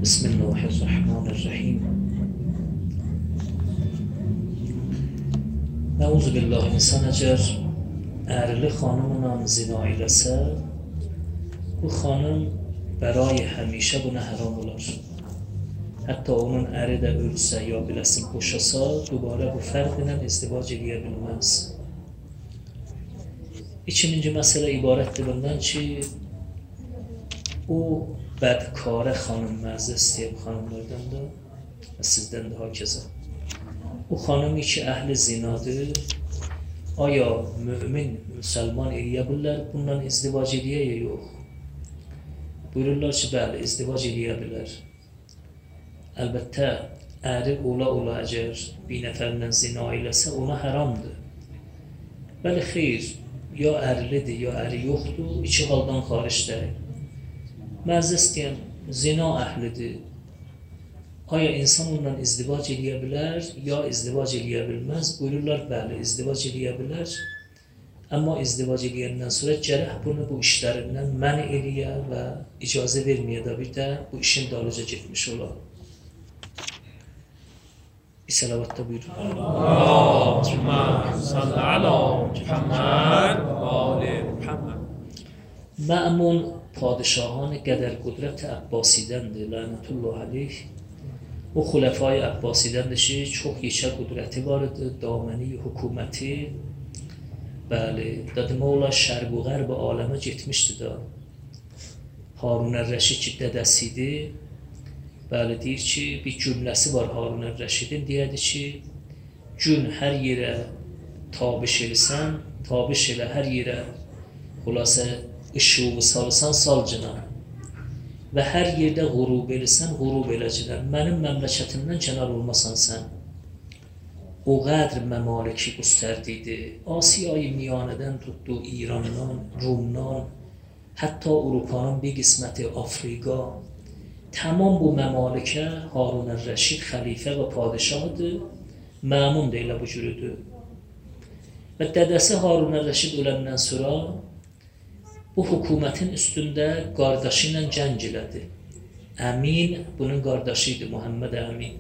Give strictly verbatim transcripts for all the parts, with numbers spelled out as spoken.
بسم الله الرحمن الرحیم. نعوذ بالله insan əgər ərli xanımla zina eləsə, bu xanım برای همیشه buna haram olar. Hətta onun əri də ölsə ya biləsin boşasa, dubara bu fərd ilə izdivac eləyə bilməz. İkinci məsələ ibarətdir bundan ki, o bədkarə xanım, mərzə istəyib xanımlardan da və sizdən də hakeza. O xanımi ki, əhli zinadır, aya mümin, müsəlman eləyə bilər, bundan izdivac eləyə ya yox? Buyururlar ki, bəli, izdivac eləyə bilər. Əlbəttə, əri ola-ola əgər bir nəfərlə zina eləsə, ona haramdır. Bəli, xeyr, ya ərlidir, ya əri yoxdur, iki haldan xaricdir. Mərzə istəyən zina əhlidir. Aya insan ondan izdivac eləyə bilər, ya izdivac eləyə bilməz? Buyururlar, bəli, izdivac eləyə bilər. Amma izdivac eləyəndən sonra gərək bunu bu işlərindən məni eləyə və icazə verməyə də bir də bu işin dalıca getmiş olar. Bir salavatda buyurun. Allahümme salli ala Muhammed və ali Muhammed. Məmun padişahان qədər qudrət Əbbasidəndir, lənətullah aleyh. O xulafay Əbbasidəndir ki, çox yekə qudrəti var idi, daməni, hökuməti. Bəli, dedim olar şərq və qərb aləmə getmişdi da. Harun Ər-Rəşid ki, dədəsi idi. Bəli, deyir ki, bir cümləsi var Harun Ər-Rəşidin, deyədi ki, gün hər yerə tabiş eləsən, tabiş elə hər yerə xülasə ışığı salsan salcına və hər yerdə qurub eləsən, qurub eləcilər. Mənim məmləkətimdən kənar olmasan sən. O qədr məmaliki qüstərdiydi. Asiyayı miyanədən tutdu, İrandan, Rumdan, hətta Avropanın bir qisməti Afrika. Tamam bu məmalikə Harun Ər-Rəşid xəlifə və padişahdır. Məmun da elə bu cürüdür. Və dədəsi Harun Ər-Rəşid öləndən sonra bu hökumətin üstündə qardaşı ilə cəng elədi. Əmin bunun qardaşı idi, Muhammed Əmin.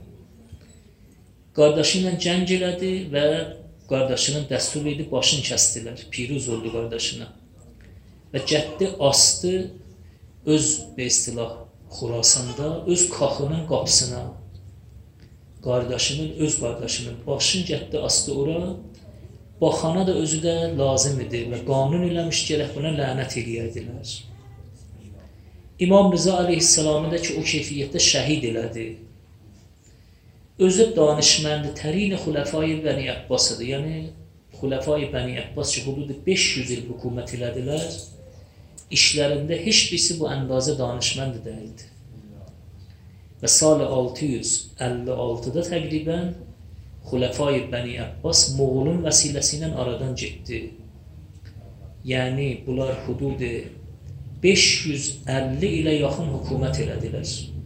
Qardaşı ilə cəng elədi və qardaşının dəstur edib başını kəstdilər. Piruz oldu qardaşına. Və gətdi, astı öz be istilah Xurasanda, öz kaxının qapısına. Qardaşının, öz qardaşının başını gətdi, astı ora. Baxana da özü də lazım idi və qanun eləmiş gərək buna lənət eləyərdilər. İmam Rıza aleyhisselamı da ki, o keyfiyyətdə şəhid elədi. Özü danışməndi, tərin xulafayı Bəni Əbbasıdır. Yəni, xulafayı Bəni Əbbas ki, hududu beş yüz il hökumət elədilər, işlərində heç birisi bu əndazə danışməndi deyildi. Və salı altı yüz əlli altıda təqribən xulafayı Bəni Əbbas Moğolun vəsiləsi ilə aradan getdi. Yəni, bunlar hududu beş yüz əlli ilə yaxın hökumət elədilər.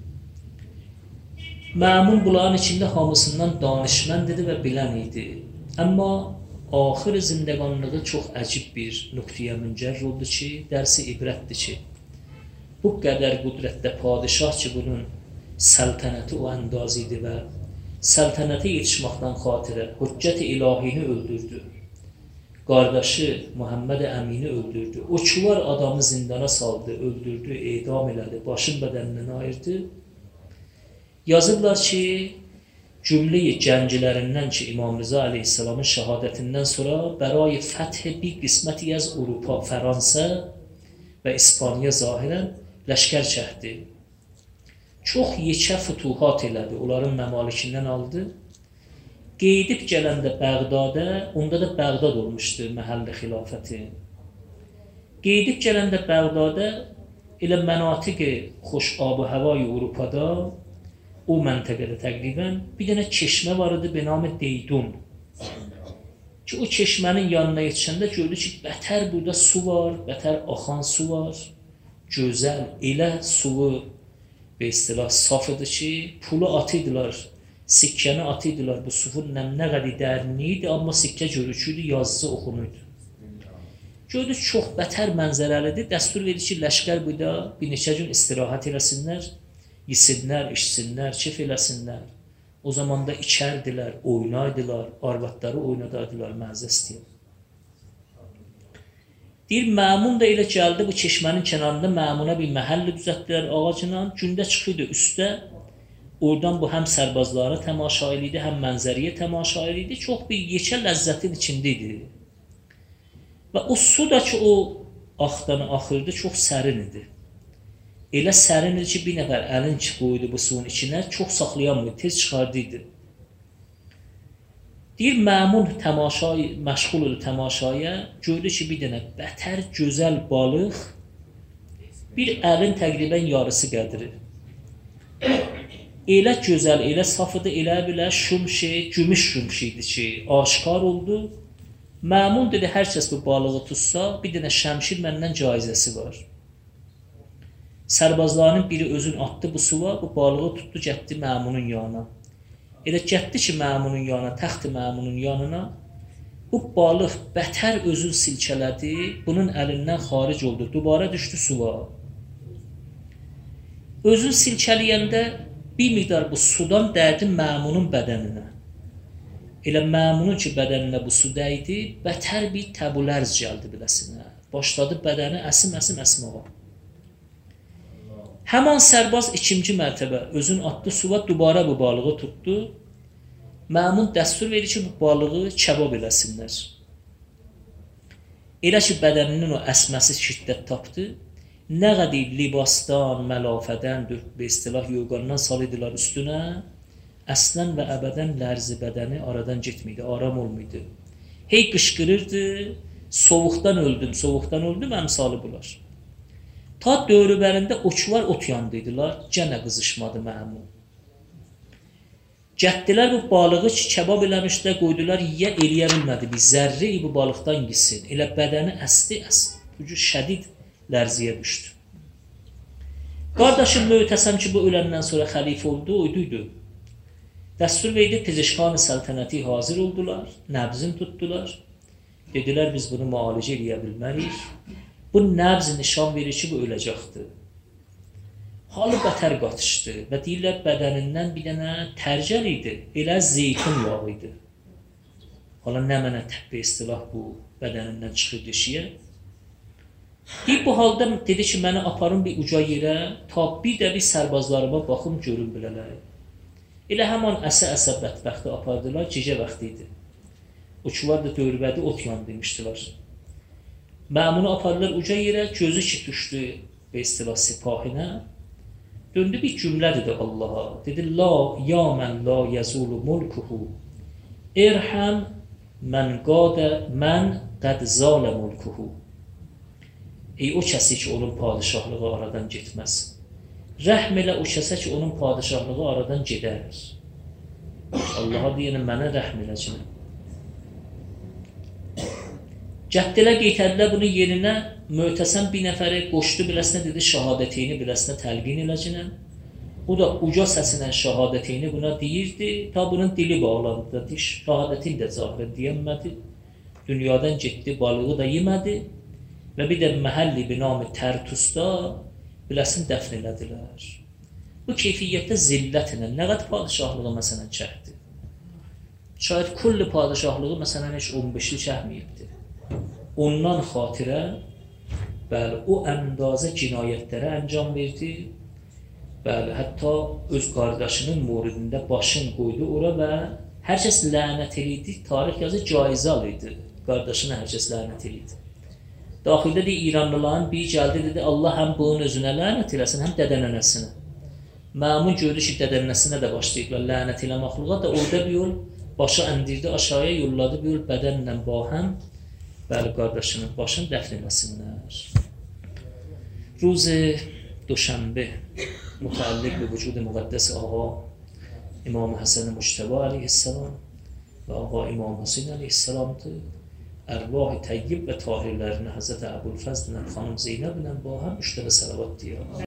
Məmun bunların içində hamısından danışmənd idi və bilən idi. Amma axır zindəqanlığı çox əcib bir nöqtəyə müncər oldu ki, dərsi ibrətdir ki, bu qədər qudrətdə padişah ki, bunun səltənəti o əndaz idi və səltənəti yetişməkdən xatirə hüccət-i ilahini öldürdü. Qardaşı Muhammed Əmini öldürdü. O çuvar adamı zindana saldı, öldürdü, edam elədi, başın bədənindən ayırdı. Yazırlar ki, cümləyi gəncilərindən ki, İmam Rıza aleyhisselamın şəhadətindən sonra bəray fəthi bir qisməti yaz Avropa, Fransa və İspaniya zahirən ləşkər çəkdi. Çox yekə fütuhat elədi, onların məmalikindən aldı. Qeydib gələndə Bəğdada, onda da Bəğdad olmuşdu məhəllə xilafəti. Qeydib gələndə Bəğdada elə mənatiqi xoş ab-ı havayı Avropada, o məntəqədə təqribən bir dənə çeşmə var idi, benamı Deydun. Ki, o çeşmənin yanına yetişəndə gördü ki, bətər burada su var, bətər axan su var, gözəl, elə suyu və istilah saf idi ki, pulu atıydılar, sikkəni atıydılar, bu sufun nə qədər dərinliyi idi, amma sikkə görüküydü, yazısı oxunuydu. Gördü ki, çox bətər mənzərəlidir, dəstur verir ki, ləşkər burada bir neçə gün istirahət eləsinlər, yesinlər, içsinlər, kef eləsinlər. O zaman da içərdilər, oynaydılar, arvadları oynadardılar, məzə istəyir. Deyir, Məmun da elə gəldi, bu çeşmənin kənarında Məmuna bir məhəlli düzəltdilər ağacla, gündə çıxıydı üstə, oradan bu həm sərbazlara təmaşail idi, həm mənzəriyə təmaşail idi, çox bir yekə ləzzətin içində idi. Və o su da ki, o axdan axırdı, çox sərin idi. Elə sərin idi ki, bir nəfər əlin ki qoydu bu suyun içinə, çox saxlayanmıydı, tez çıxardıydı. Deyir, Məmun təmaşaya, məşğul oldu təmaşaya, gördü ki, bir dənə bətər, gözəl balıq, bir əlin təqribən yarısı qədri. Elə gözəl, elə saf idi, elə belə şum şey, gümüş şum şeydi ki, aşkar oldu. Məmun dedi, hər kəs bu balığı tutsa, bir dənə şəmşir məndən caizəsi var. Sərbazlarının biri özün atdı bu suva, bu balığı tutdu, getdi Məmunun yanına. Elə getdi ki, Məmunun yanına, təxti Məmunun yanına, bu balıq bətər özün silkələdi, bunun əlindən xaric oldu, dubara düşdü suva. Özün silkələyəndə bir miqdar bu sudan dəydi Məmunun bədəninə. Elə Məmunun ki, bədəninə bu su dəydi, bətər bir təbulərz gəldi biləsinə. Başladı bədəni əsim-əsim əsmağa. Həman sərbaz ikinci mərtəbə özün atdı suva, dubara bu balığı tutdu. Məmun dəstur verir ki, bu balığı kebab eləsinlər. Elə ki, bədəninin o əsməsi şiddət tapdı. Nə qədər libasdan, məlafədən, bir istilah yoğandan salıydılar üstünə. Əslən və əbədən lərzi bədəni aradan getmiydi, aram olmaydı. Hey qışqırırdı, soğuqdan öldüm, soğuqdan öldüm, əmsalı bunlar. Ta dövrübərində oçular ot yandıydılar, gənə qızışmadı Məmun. Gətdilər bu balığı ki, kebab eləmişlər, qoydular, yiyə eləyə bilmədi, bir zərri bu balıqdan gitsin. Elə bədəni əsdi, əsdi, şədid lərziyə düşdü. Qardaşım Möhtəsəm ki, bu öləndən sonra xəlifə oldu, oyduydu. Dəstur verdi, Pizişkan-ı səltənəti hazır oldular, nəbzin tutdular. Dedilər, biz bunu müalicə eləyə bilmərik. Bu nəbz nişan verir ki, bu öləcəkdir. Halı bətər qatışdı və deyirlər, bədənindən bir dənə tərcəl idi, elə zeytun yağı idi. Hala nə mənə təbbə istilah bu bədənindən çıxır dişiyə. Deyib, bu halda dedi ki, məni aparın bir uca yerə, ta bir də bir sərbazlarıma baxım, görün bilələr. Elə həman əsə-əsə bətbəxti apardılar, gecə vaxtı idi. Uçular da dövrbədi, ot yan demişdilər. Məmunu apardılar uca yerə, gözü ki düşdü və istilah sipahinə. Döndü bir cümlə dedi Allaha. Dedi, La, ya mən la yazulu mulkuhu. İrhəm mən qadə, mən qəd zalə mulkuhu. Ey o kəsi ki, onun padişahlığı aradan getməz. Rəhm elə o kəsə ki, onun padişahlığı aradan gedər. Allaha deyənə, mənə rəhm eləcənə. Gətdilər, qeytədilər bunu yerinə, Möhtəsəm bir nəfəri qoşdu biləsinə, dedi, şəhadətini biləsinə təlqin eləcənə. O da uca səsinə şəhadətini buna deyirdi, ta bunun dili bağlandı, şəhadətini də zahirə deyəmədi. Dünyadan getdi, balığı da yemədi və bir də məhəlli binamı Tərtusda biləsin dəfn elədilər. Bu keyfiyyətdə zillətlə, nə qədər padişahlığı məsələn çəkdi? Şayət kulli padişahlığı məsələn heç on beşli çəkməyibdi. Ondan xatirə, bəli, o əndazə cinayətlərə əncam verdi. Bəli, hətta öz qardaşının moridində başını qoydu ora və hər kəs lənət eləydi. Tarix yazı caizəl idi. Qardaşına hər kəs lənət eləydi. Daxildə də İranlıların bir gəldi, dedi, Allah həm bunun özünə lənət eləsin, həm dədənənəsinə. Məmun gördü ki, dədənənəsinə də başlayıblar lənət eləməkluğa da orada bir yol başı əndirdi, aşağıya yolladı bir yol bədənlə bahəm. Bəli, qardaşının başını dəfn eləsinlər. Ruzi دوشنبه متعلق به وجود مقدس آقا امام حسن مجتبی علیه السلام و آقا امام حسین علیه السلام ارواح طیب و طاهرlərini Həzrət Əbülfəzl ilə xanım Zeynəb ilə با هم müştəbə salavat deyir.